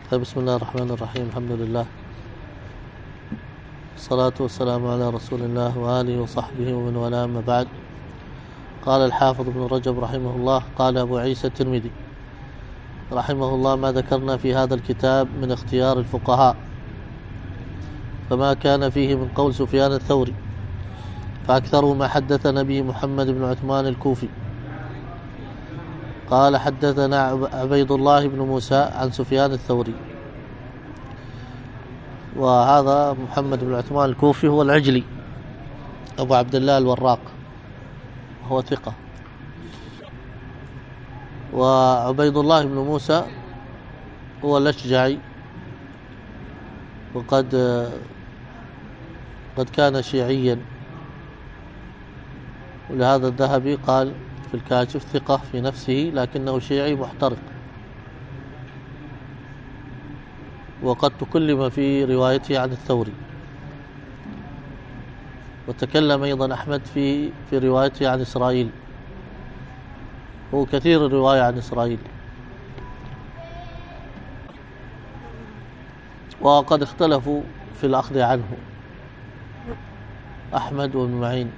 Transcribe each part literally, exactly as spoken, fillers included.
طيب، بسم الله الرحمن الرحيم. الحمد لله، الصلاة والسلام على رسول الله وآله وصحبه ومن والاه، أما بعد. قال الحافظ ابن رجب رحمه الله: قال أبو عيسى الترمذي رحمه الله: ما ذكرنا في هذا الكتاب من اختيار الفقهاء فما كان فيه من قول سفيان الثوري، فأكثره ما حدثنا به محمد بن عثمان الكوفي قال: حدثنا عبيد الله بن موسى عن سفيان الثوري. وهذا محمد بن عثمان الكوفي هو العجلي أبو عبد الله الوراق، هو ثقة. وعبيد الله بن موسى هو الأشجعي، وقد قد كان شيعيا، ولهذا الذهبي قال في الكاشف: ثقة في نفسه لكنه شيعي محترق. وقد تكلم في روايته عن الثوري، وتكلم أيضا أحمد في في روايته عن إسرائيل، هو كثير الرواية عن إسرائيل. وقد اختلفوا في الأخذ عنه أحمد وابن معين،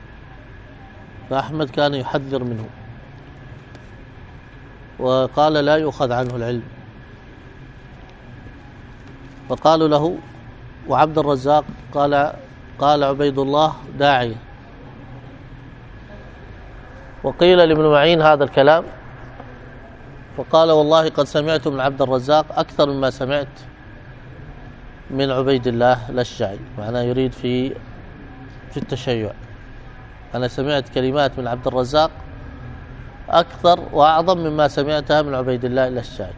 فأحمد كان يحذر منه وقال لا يؤخذ عنه العلم، فقالوا له. وعبد الرزاق قال قال عبيد الله داعية. وقيل لابن معين هذا الكلام، فقال: والله قد سمعت من عبد الرزاق أكثر مما سمعت من عبيد الله الأشجعي، معناه يريد في في التشيع. أنا سمعت كلمات من عبد الرزاق أكثر وأعظم مما سمعتها من عبيد الله الأشجعي،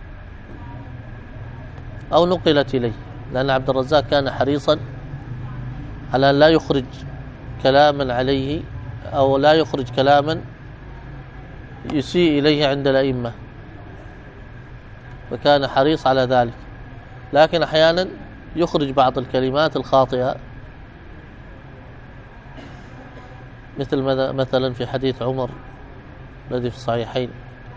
أو نقلت إليه، لأن عبد الرزاق كان حريصا على أن لا يخرج كلاما عليه، أو لا يخرج كلاما يسيء إليه عند الأئمة، فكان حريص على ذلك. لكن أحيانا يخرج بعض الكلمات الخاطئة، مثل مثلا في حديث عمر الذي في الصحيحين،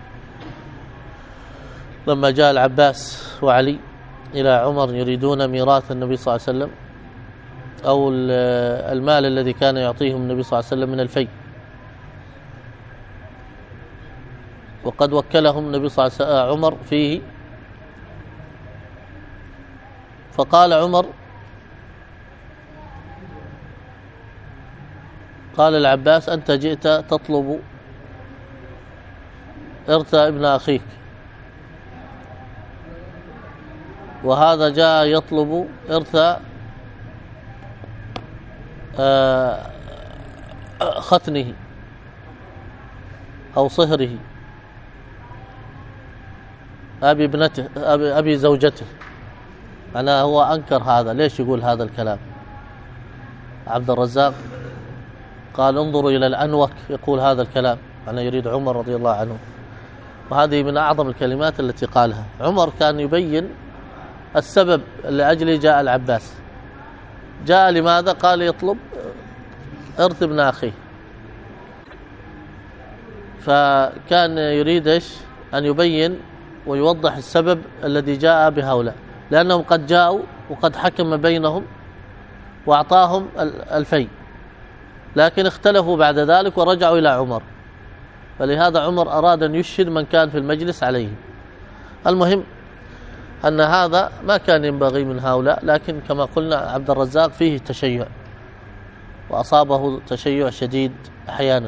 لما جاء العباس وعلي إلى عمر يريدون ميراث النبي صلى الله عليه وسلم، أو المال الذي كان يعطيهم النبي صلى الله عليه وسلم من الفي، وقد وكلهم النبي صلى الله عليه وسلم عمر فيه. فقال عمر، قال العباس: أنت جئت تطلب إرث ابن أخيك، وهذا جاء يطلب إرث ختنه أو صهره، أبي ابنته أبي, أبي زوجته. أنا هو أنكر هذا. ليش يقول هذا الكلام عبد الرزاق؟ قال: انظروا إلى الأنوك يقول هذا الكلام، أنا يريد عمر رضي الله عنه. وهذه من أعظم الكلمات التي قالها عمر. كان يبين السبب لأجله جاء العباس. جاء لماذا؟ قال: يطلب إرث ابن أخيه. فكان يريد إيش؟ أن يبين ويوضح السبب الذي جاء بهؤلاء، لأنهم قد جاءوا وقد حكم بينهم وأعطاهم الفي، لكن اختلفوا بعد ذلك ورجعوا إلى عمر، فلهذا عمر أراد أن يشهد من كان في المجلس عليه. المهم أن هذا ما كان ينبغي من هؤلاء، لكن كما قلنا عبد الرزاق فيه تشيع، وأصابه تشيع شديد أحيانا،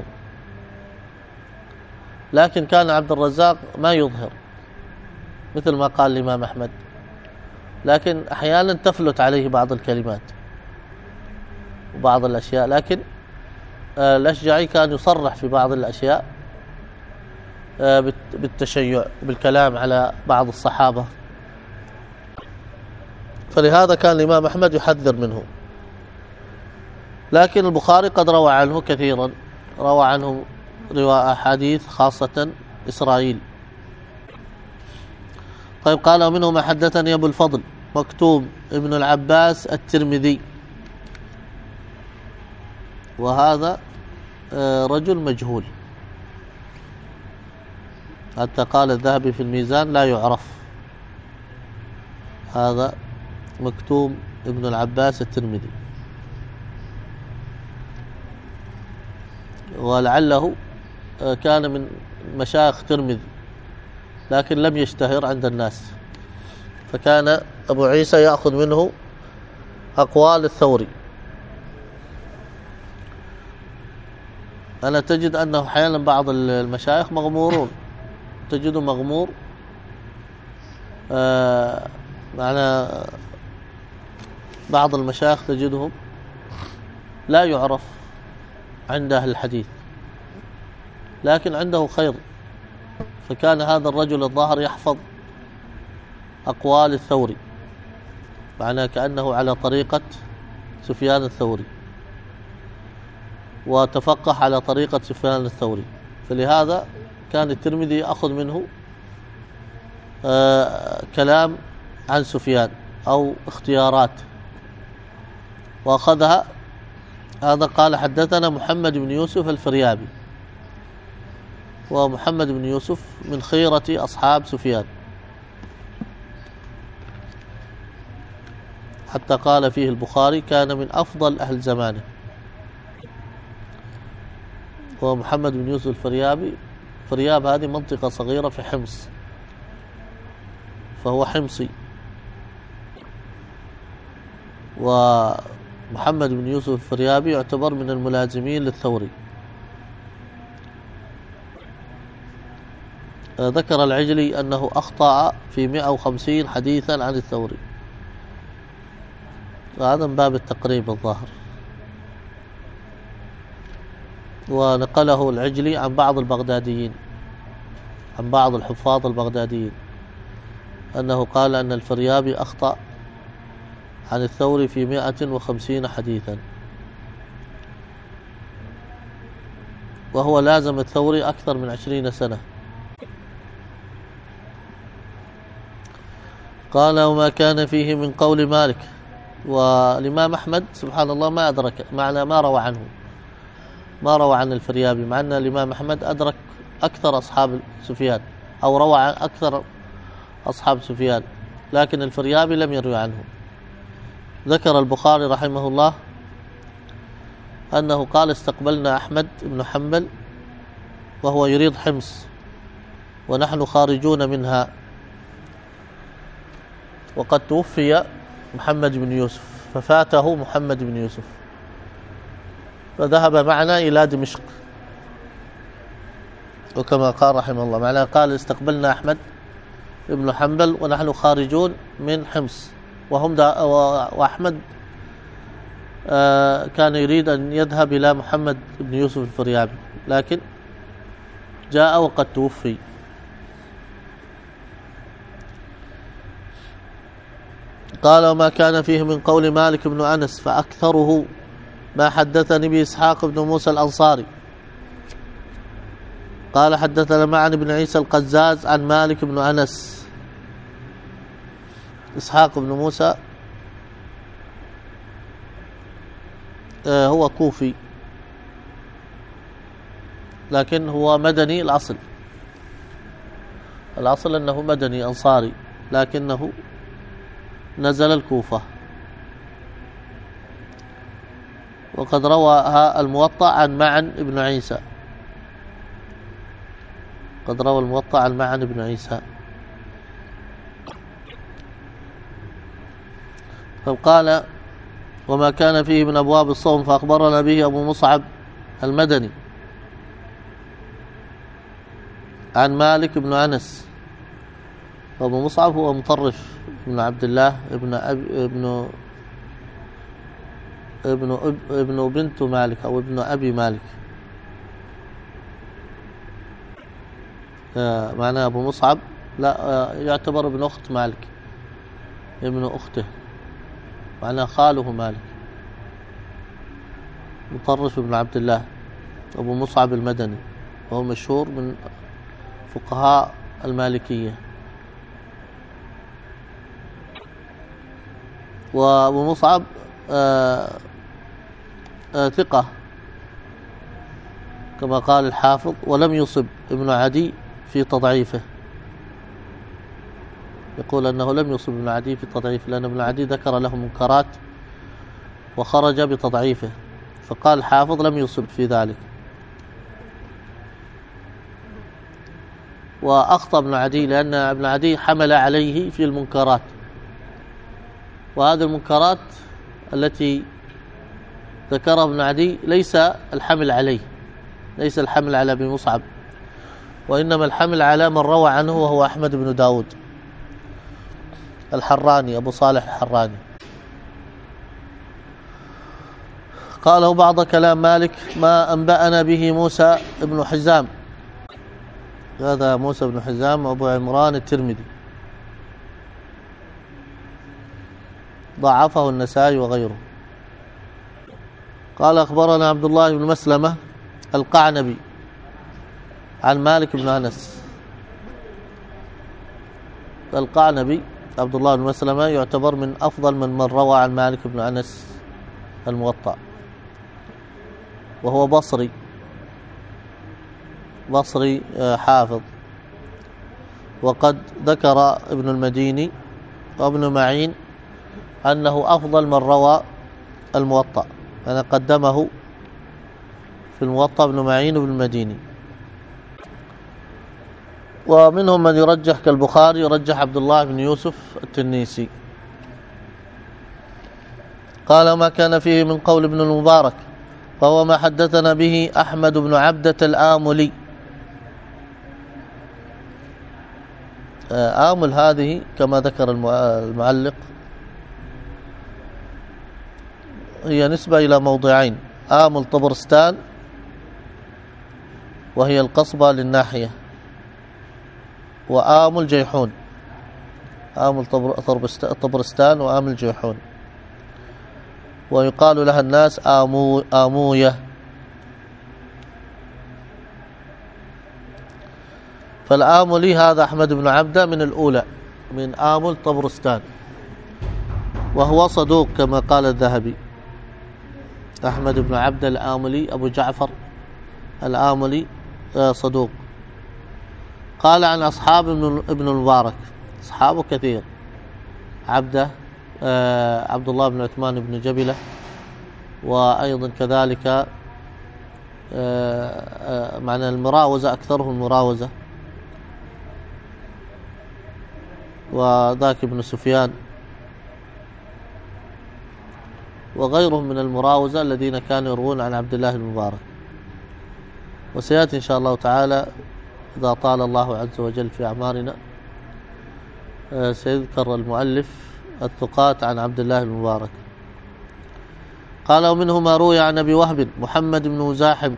لكن كان عبد الرزاق ما يظهر مثل ما قال الإمام أحمد، لكن أحيانا تفلت عليه بعض الكلمات وبعض الأشياء. لكن الأشجعي كان يصرح في بعض الأشياء بالتشيع بالكلام على بعض الصحابة، فلهذا كان الإمام أحمد يحذر منه. لكن البخاري قد روى عنه كثيرا، روى عنه رواية أحاديث خاصة إسرائيل. طيب، قال: ومنه ما حدثني أبو الفضل مكتوم ابن العباس الترمذي، وهذا رجل مجهول، حتى قال الذهبي في الميزان لا يعرف. هذا مكتوم ابن العباس الترمذي، ولعله كان من مشايخ ترمذي لكن لم يشتهر عند الناس، فكان أبو عيسى يأخذ منه أقوال الثوري. أنا تجد أنه أحيانا بعض المشايخ مغمورون، تجده مغمور آه معنى بعض المشايخ تجدهم لا يعرف عند أهل الحديث لكن عنده خير، فكان هذا الرجل الظاهر يحفظ أقوال الثوري، معناه كأنه على طريقة سفيان الثوري وتفقه على طريقة سفيان الثوري، فلهذا كان الترمذي يأخذ منه آه كلام عن سفيان أو اختيارات وأخذها. هذا قال حدثنا محمد بن يوسف الفريابي، ومحمد بن يوسف من خيرة أصحاب سفيان، حتى قال فيه البخاري كان من أفضل أهل زمانه. ومحمد بن يوسف الفريابي، فرياب هذه منطقة صغيرة في حمص، فهو حمصي. ومحمد بن يوسف الفريابي يعتبر من الملازمين للثوري. ذكر العجلي أنه أخطأ في مئة وخمسين حديثا عن الثوري، وهذا من باب التقريب الظاهر. ونقله العجلي عن بعض البغداديين، عن بعض الحفاظ البغداديين، أنه قال أن الفريابي أخطأ عن الثوري في مئة وخمسين حديثا، وهو لازم الثوري أكثر من عشرين سنة. قال وما كان فيه من قول مالك. والإمام أحمد سبحان الله ما أدرك، معنى ما روى عنه، ما روى عن الفريابي، مع أن الإمام أحمد أدرك أكثر أصحاب سفيان أو روى عن أكثر أصحاب سفيان، لكن الفريابي لم يروي عنه. ذكر البخاري رحمه الله أنه قال استقبلنا أحمد بن حنبل وهو يريد حمص ونحن خارجون منها، وقد توفي محمد بن يوسف ففاته محمد بن يوسف، فذهب معنا إلى دمشق. وكما قال رحمه الله معناه قال استقبلنا أحمد بن حنبل ونحن خارجون من حمص، وهم وأحمد آه كان يريد أن يذهب إلى محمد بن يوسف الفريابي، لكن جاء وقد توفي. قال وما كان فيه من قول مالك بن أنس فأكثره ما حدثني به إسحاق بن موسى الأنصاري قال حدثنا معن بن عيسى القزاز عن مالك بن أنس. إسحاق بن موسى آه هو كوفي لكن هو مدني الأصل، الأصل أنه مدني أنصاري لكنه نزل الكوفة. وقد روى الموطأ عن معن بن عيسى، قد روى الموطأ عن معن بن عيسى. فقال وما كان فيه من أبواب الصوم فأخبرنا به أبو مصعب المدني عن مالك بن أنس. أبو مصعب هو مطرف بن عبد الله ابن أبي ابن ابن اب ابن بنت مالك أو ابن أبي مالك، معناه أبو مصعب لا يعتبر ابن أخت مالك، ابن أخته، معناه خاله مالك، مطرف بن عبد الله أبو مصعب المدني، وهو مشهور من فقهاء المالكية. وأبو مصعب آآ آآ ثقة كما قال الحافظ، ولم يصب ابن عدي في تضعيفه. يقول أنه لم يصب ابن عدي في التضعيف، لأن ابن عدي ذكر له منكرات وخرج بتضعيفه، فقال الحافظ لم يصب في ذلك. وأخطأ ابن عدي لأن ابن عدي حمل عليه في المنكرات، وهذه المنكرات التي ذكرها ابن عدي ليس الحمل عليه، ليس الحمل على ابن مصعب، وإنما الحمل على من روى عنه وهو أحمد بن داود الحراني، أبو صالح الحراني. قاله بعض كلام مالك ما أنبأنا به موسى بن حزام، هذا موسى بن حزام أبو عمران الترمذي، ضعفه النسائي وغيره. قال أخبرنا عبد الله بن مسلمة القعنبي عن مالك بن أنس. القعنبي عبد الله بن مسلمة يعتبر من أفضل من من روى عن مالك بن أنس الموطأ، وهو بصري بصري حافظ. وقد ذكر ابن المديني وابن معين أنه أفضل من روى الموطأ، أنا قدمه في الموطأ ابن معين وابن المديني. ومنهم من يرجح كالبخاري يرجح عبد الله بن يوسف التنيسي. قال ما كان فيه من قول ابن المبارك فهو ما حدثنا به أحمد بن عبدة الآملي. آمل هذه كما ذكر المعلق هي نسبة إلى موضعين، آمل طبرستان وهي القصبة للناحية، وآمل جيحون، آمل طبرستان وآمل جيحون، ويقال لها الناس آمو آموية. فالآملي هذا أحمد بن عبدة من الأولى من آمل طبرستان، وهو صدوق كما قال الذهبي. أحمد بن عبدة الآملي أبو جعفر الآملي صدوق. قال عن أصحاب ابن المبارك، أصحابه كثير، عبده عبد الله بن عثمان بن جبلة، وأيضا كذلك معنى المراوزة أكثرهم المراوزة، وذاك ابن سفيان وغيرهم من المراوزة الذين كانوا يروون عن عبد الله المبارك. وسيأتي إن شاء الله تعالى إذا طال الله عز وجل في أعمارنا سيذكر المؤلف الثقات عن عبد الله المبارك. قال ومنه ما روي عن أبي وهب محمد بن مزاحم،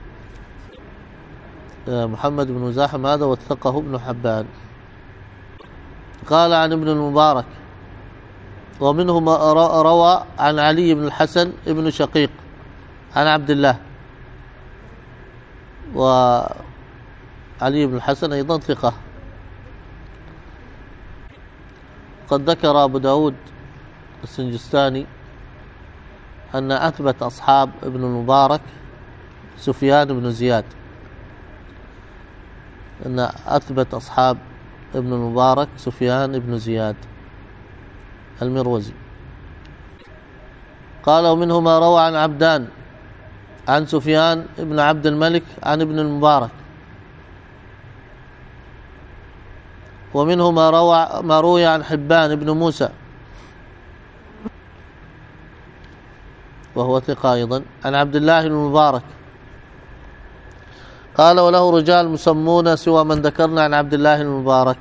محمد بن مزاحم هذا وثقه ابن حبان. قال عن ابن المبارك ومنه ما روى عن علي بن الحسن ابن شقيق عن عبد الله، وعلي بن الحسن أيضا ثقة. قد ذكر أبو داود السنجستاني أن أثبت أصحاب ابن المبارك سفيان بن زياد، أن أثبت أصحاب ابن المبارك سفيان بن زياد المروزي. قال ومنه ما روى عن عبدان عن سفيان بن عبد الملك عن ابن المبارك، ومنه ما روى ما روي عن حبان بن موسى وهو ثقة أيضا عن عبد الله بن المبارك. قال وله رجال مسمون سوى من ذكرنا عن عبد الله المبارك.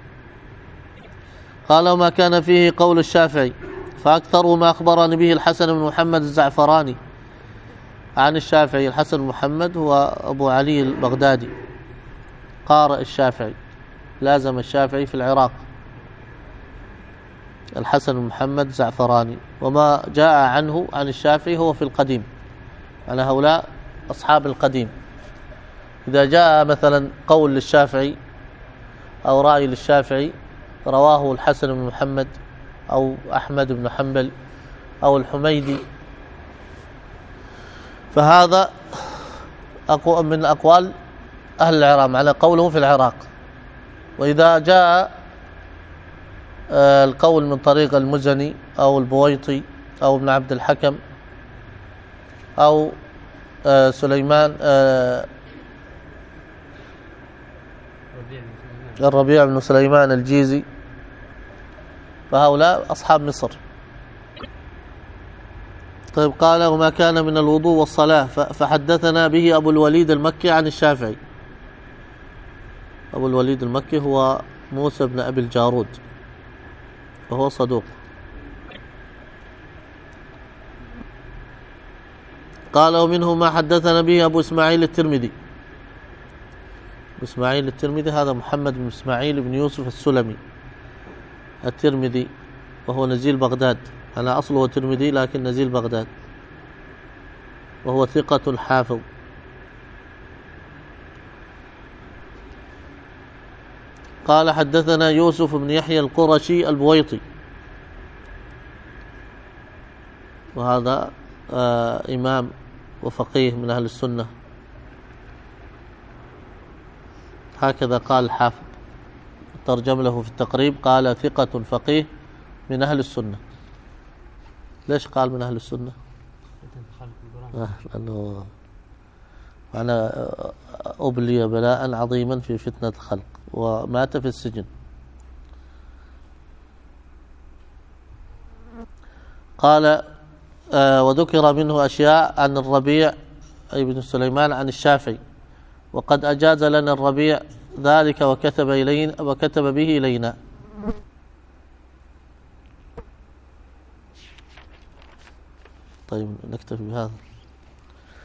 قال وما كان فيه قول الشافعي فأكثر ما أخبرني به الحسن بن محمد الزعفراني عن الشافعي. الحسن بن محمد هو أبو علي البغدادي قارئ الشافعي، لازم الشافعي في العراق، الحسن بن محمد الزعفراني. وما جاء عنه عن الشافعي هو في القديم، على هؤلاء أصحاب القديم. إذا جاء مثلا قول للشافعي أو رأي للشافعي رواه الحسن بن محمد أو أحمد بن حنبل أو الحميدي، فهذا أقوى من أقوال أهل العراق على قوله في العراق. وإذا جاء آه القول من طريق المزني أو البويطي أو ابن عبد الحكم أو آه سليمان آه الربيع بن سليمان الجيزي، فهؤلاء أصحاب مصر. طيب قال وما كان من الوضوء والصلاة فحدثنا به أبو الوليد المكي عن الشافعي. أبو الوليد المكي هو موسى بن أبي الجارود وهو صدوق. قال ومنه ما حدثنا به أبو إسماعيل الترمذي. أبو إسماعيل الترمذي هذا محمد بن إسماعيل بن يوسف السلمي الترمذي، وهو نزيل بغداد، أنا أصله ترمذي لكن نزيل بغداد، وهو ثقة حافظ. قال حدثنا يوسف بن يحيى القرشي البويطي، وهذا آه إمام وفقيه من أهل السنة، هكذا قال الحافظ، ترجم له في التقريب قال ثقة فقيه من أهل السنة. ليش قال من أهل السنة؟ آه لأنه أنا أبلي بلاء عظيما في فتنة الخلق ومات في السجن. قال آه وذكر منه أشياء عن الربيع أي بن سليمان عن الشافعي، وقد أجاز لنا الربيع ذلك وكتب إلينا وكتب به إلينا. طيب نكتفي بهذا.